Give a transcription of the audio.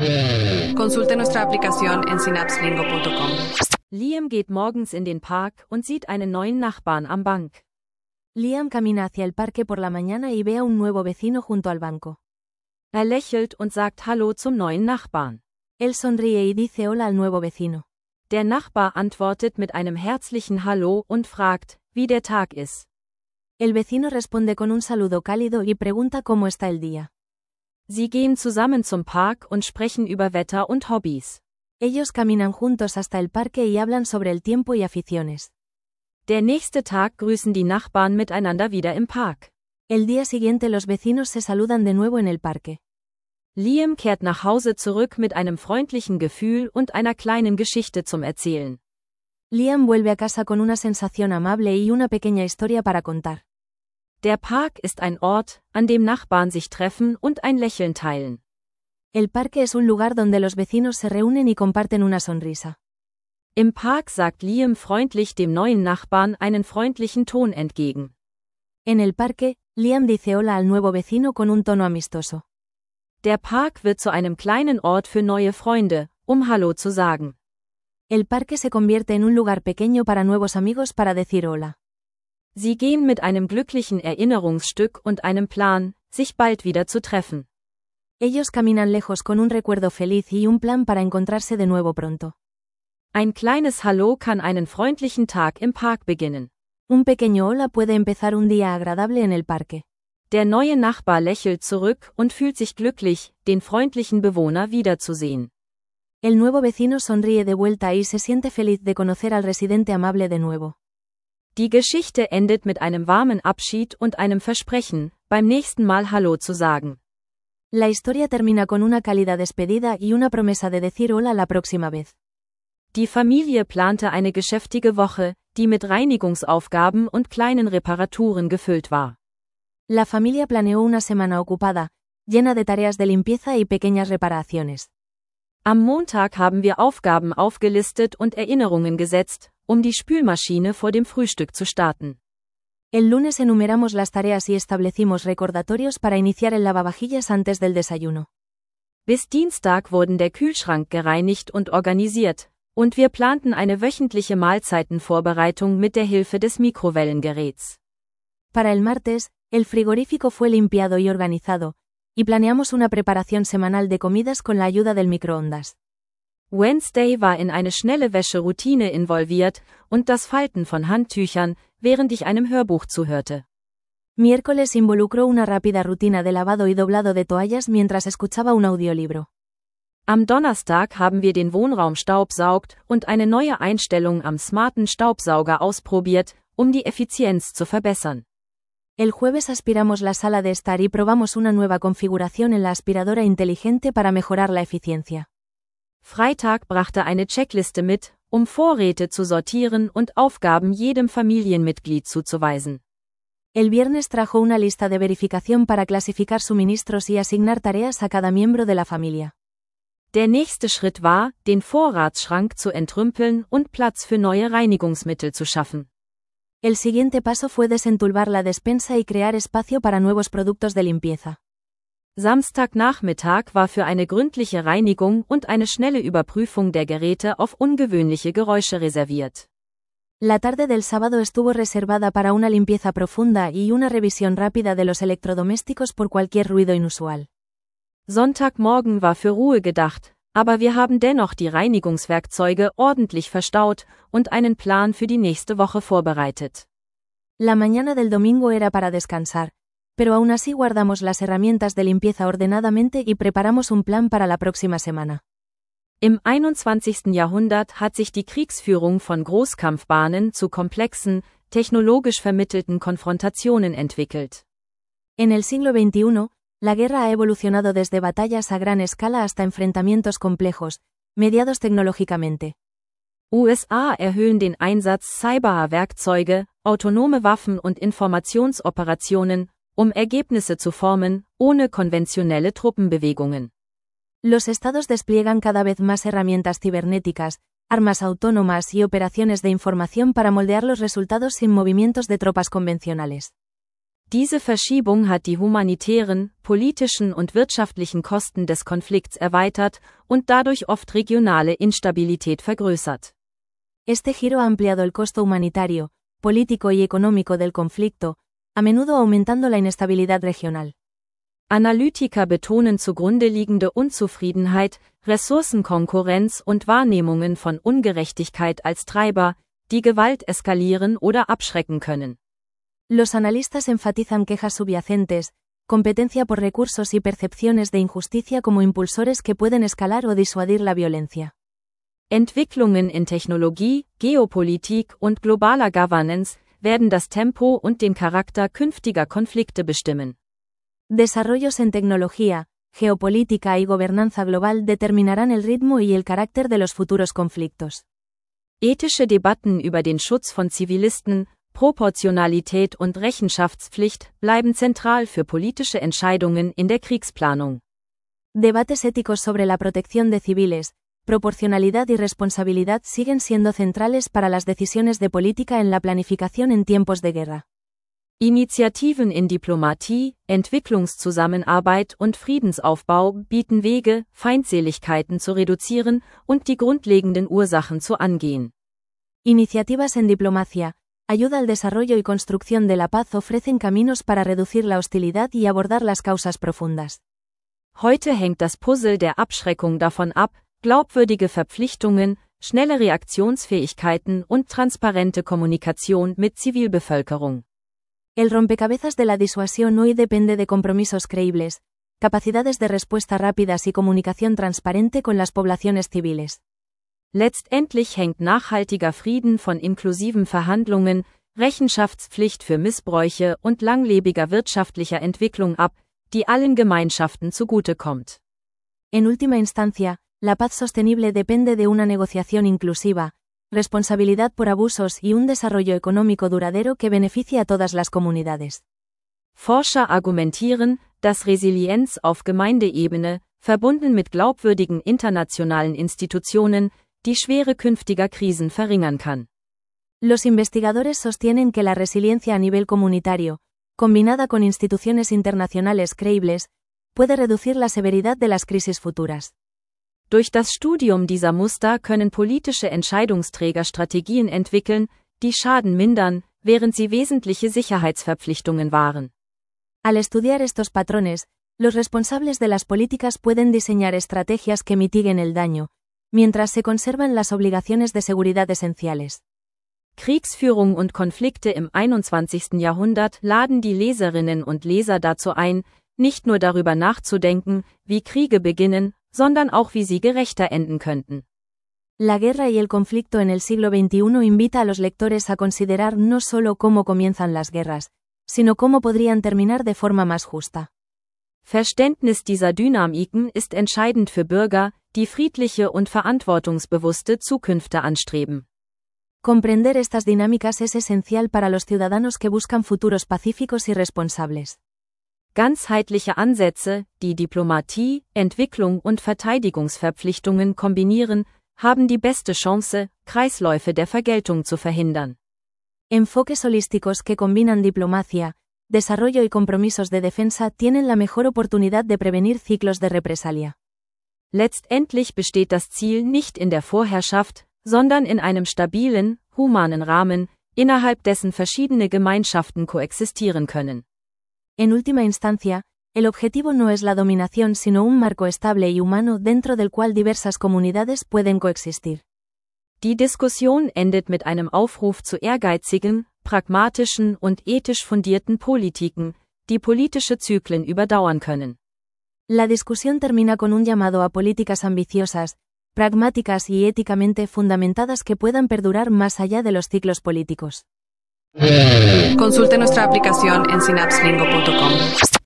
Consulte nuestra aplicación en synapselingo.com. Liam geht morgens in den Park und sieht einen neuen Nachbarn am Bank. Liam camina hacia el parque por la mañana y ve a un nuevo vecino junto al banco. Er lächelt und sagt Hallo zum neuen Nachbarn. Él sonríe y dice hola al nuevo vecino. Der Nachbar antwortet mit einem herzlichen Hallo und fragt, wie der Tag ist. El vecino responde con un saludo cálido y pregunta cómo está el día. Sie gehen zusammen zum Park und sprechen über Wetter und Hobbys. Ellos caminan juntos hasta el parque y hablan sobre el tiempo y aficiones. Der nächste Tag grüßen die Nachbarn miteinander wieder im Park. El día siguiente los vecinos se saludan de nuevo en el parque. Liam kehrt nach Hause zurück mit einem freundlichen Gefühl und einer kleinen Geschichte zum Erzählen. Liam vuelve a casa con una sensación amable y una pequeña historia para contar. Der Park ist ein Ort, an dem Nachbarn sich treffen und ein Lächeln teilen. El parque es un lugar donde los vecinos se reúnen y comparten una sonrisa. Im Park sagt Liam freundlich dem neuen Nachbarn einen freundlichen Ton entgegen. En el parque, Liam dice hola al nuevo vecino con un tono amistoso. Der Park wird zu einem kleinen Ort für neue Freunde, um Hallo zu sagen. El parque se convierte en un lugar pequeño para nuevos amigos para decir hola. Sie gehen mit einem glücklichen Erinnerungsstück und einem Plan, sich bald wieder zu treffen. Ellos caminan lejos con un recuerdo feliz y un plan para encontrarse de nuevo pronto. Ein kleines Hallo kann einen freundlichen Tag im Park beginnen. Un pequeño hola puede empezar un día agradable en el parque. Der neue Nachbar lächelt zurück und fühlt sich glücklich, den freundlichen Bewohner wiederzusehen. El nuevo vecino sonríe de vuelta y se siente feliz de conocer al residente amable de nuevo. Die Geschichte endet mit einem warmen Abschied und einem Versprechen, beim nächsten Mal Hallo zu sagen. La historia termina con una cálida despedida y una promesa de decir hola la próxima vez. Die Familie plante eine geschäftige Woche, die mit Reinigungsaufgaben und kleinen Reparaturen gefüllt war. La familia planeó una semana ocupada, llena de tareas de limpieza y pequeñas reparaciones. Am Montag haben wir Aufgaben aufgelistet und Erinnerungen gesetzt, um die Spülmaschine vor dem Frühstück zu starten. El lunes enumeramos las tareas y establecimos recordatorios para iniciar el lavavajillas antes del desayuno. Bis Dienstag wurden der Kühlschrank gereinigt und organisiert, und wir planten eine wöchentliche Mahlzeitenvorbereitung mit der Hilfe des Mikrowellengeräts. Para el martes, el frigorífico fue limpiado y organizado, y planeamos una preparación semanal de comidas con la ayuda del microondas. Wednesday war in eine schnelle Wäscheroutine involviert und das Falten von Handtüchern, während ich einem Hörbuch zuhörte. Miércoles involucró una rápida rutina de lavado y doblado de toallas mientras escuchaba un audiolibro. Am Donnerstag haben wir den Wohnraum staubsaugt und eine neue Einstellung am smarten Staubsauger ausprobiert, um die Effizienz zu verbessern. El jueves aspiramos la sala de estar y probamos una nueva configuración en la aspiradora inteligente para mejorar la eficiencia. Freitag brachte eine Checkliste mit, um Vorräte zu sortieren und Aufgaben jedem Familienmitglied zuzuweisen. El viernes trajo una lista de verificación para clasificar suministros y asignar tareas a cada miembro de la familia. Der nächste Schritt war, den Vorratsschrank zu entrümpeln und Platz für neue Reinigungsmittel zu schaffen. El siguiente paso fue desentulvar la despensa y crear espacio para nuevos productos de limpieza. Samstagnachmittag war für eine gründliche Reinigung und eine schnelle Überprüfung der Geräte auf ungewöhnliche Geräusche reserviert. La tarde del sábado estuvo reservada para una limpieza profunda y una revisión rápida de los electrodomésticos por cualquier ruido inusual. Sonntagmorgen war für Ruhe gedacht, aber wir haben dennoch die Reinigungswerkzeuge ordentlich verstaut und einen Plan für die nächste Woche vorbereitet. La mañana del domingo era para descansar, pero aún así guardamos las herramientas de limpieza ordenadamente y preparamos un plan para la próxima semana. Im 21. Jahrhundert hat sich die Kriegsführung von Großkampfbahnen zu komplexen, technologisch vermittelten Konfrontationen entwickelt. En el siglo XXI, la guerra ha evolucionado desde batallas a gran escala hasta enfrentamientos complejos, mediados tecnológicamente. USA erhöhen den Einsatz cyberer Werkzeuge, autonome Waffen und Informationsoperationen, um Ergebnisse zu formen, ohne konventionelle Truppenbewegungen. Los estados despliegan cada vez más herramientas cibernéticas, armas autónomas y operaciones de información para moldear los resultados sin movimientos de tropas convencionales. Diese Verschiebung hat die humanitären, politischen und wirtschaftlichen Kosten des Konflikts erweitert und dadurch oft regionale Instabilität vergrößert. Este giro ha ampliado el costo humanitario, político y económico del conflicto, a menudo aumentando la inestabilidad regional. Analytiker betonen zugrunde liegende Unzufriedenheit, Ressourcenkonkurrenz und Wahrnehmungen von Ungerechtigkeit als Treiber, die Gewalt eskalieren oder abschrecken können. Los analistas enfatizan quejas subyacentes, competencia por recursos y percepciones de injusticia como impulsores que pueden escalar o disuadir la violencia. Entwicklungen in Technologie, Geopolitik und globaler Governance werden das Tempo und den Charakter künftiger Konflikte bestimmen. Desarrollos en tecnología, geopolítica y gobernanza global determinarán el ritmo y el carácter de los futuros conflictos. Ethische Debatten über den Schutz von Zivilisten, Proportionalität und Rechenschaftspflicht bleiben zentral für politische Entscheidungen in der Kriegsplanung. Debates éticos sobre la protección de civiles, proporcionalidad y responsabilidad siguen siendo centrales para las decisiones de política en la planificación en tiempos de guerra. Initiativen in Diplomatie, Entwicklungszusammenarbeit und Friedensaufbau bieten Wege, Feindseligkeiten zu reduzieren und die grundlegenden Ursachen zu angehen. Iniciativas en diplomacia, ayuda al desarrollo y construcción de la paz ofrecen caminos para reducir la hostilidad y abordar las causas profundas. Heute hängt das Puzzle der Abschreckung davon ab, glaubwürdige Verpflichtungen, schnelle Reaktionsfähigkeiten und transparente Kommunikation mit Zivilbevölkerung. El rompecabezas de la disuasión hoy depende de compromisos creíbles, capacidades de respuesta rápidas y comunicación transparente con las poblaciones civiles. Letztendlich hängt nachhaltiger Frieden von inklusiven Verhandlungen, Rechenschaftspflicht für Missbräuche und langlebiger wirtschaftlicher Entwicklung ab, die allen Gemeinschaften zugutekommt. En última instancia, la paz sostenible depende de una negociación inclusiva, responsabilidad por abusos y un desarrollo económico duradero que beneficie a todas las comunidades. Forscher argumentieren, dass Resilienz auf Gemeindeebene, verbunden mit glaubwürdigen internationalen Institutionen, die Schwere künftiger Krisen verringern kann. Los investigadores sostienen que la resiliencia a nivel comunitario, combinada con instituciones internacionales creíbles, puede reducir la severidad de las crisis futuras. Durch das Studium dieser Muster können politische Entscheidungsträger Strategien entwickeln, die Schaden mindern, während sie wesentliche Sicherheitsverpflichtungen wahren. Al estudiar estos patrones, los responsables de las políticas pueden diseñar estrategias que mitiguen el daño, mientras se conservan las obligaciones de seguridad esenciales. Kriegsführung und Konflikte im 21. Jahrhundert laden die Leserinnen und Leser dazu ein, nicht nur darüber nachzudenken, wie Kriege beginnen, sondern auch wie sie gerechter enden könnten. La guerra y el conflicto en el siglo XXI invita a los lectores a considerar no solo cómo comienzan las guerras, sino cómo podrían terminar de forma más justa. Verständnis dieser Dynamiken ist entscheidend für Bürger, die friedliche und verantwortungsbewusste Zukünfte anstreben. Comprender estas dinámicas es esencial para los ciudadanos que buscan futuros pacíficos y responsables. Ganzheitliche Ansätze, die Diplomatie, Entwicklung und Verteidigungsverpflichtungen kombinieren, haben die beste Chance, Kreisläufe der Vergeltung zu verhindern. Enfoques holísticos que combinan diplomacia, desarrollo y compromisos de defensa tienen la mejor oportunidad de prevenir ciclos de represalia. Letztendlich besteht das Ziel nicht in der Vorherrschaft, sondern in einem stabilen, humanen Rahmen, innerhalb dessen verschiedene Gemeinschaften koexistieren können. En última instancia, el objetivo no es la dominación sino un marco estable y humano dentro del cual diversas comunidades pueden coexistir. Die Diskussion endet mit einem Aufruf zu ehrgeizigen, pragmatischen und ethisch fundierten Politiken, die politische Zyklen überdauern können. La discusión termina con un llamado a políticas ambiciosas, pragmáticas y éticamente fundamentadas que puedan perdurar más allá de los ciclos políticos. Consulte nuestra aplicación en synapselingo.com.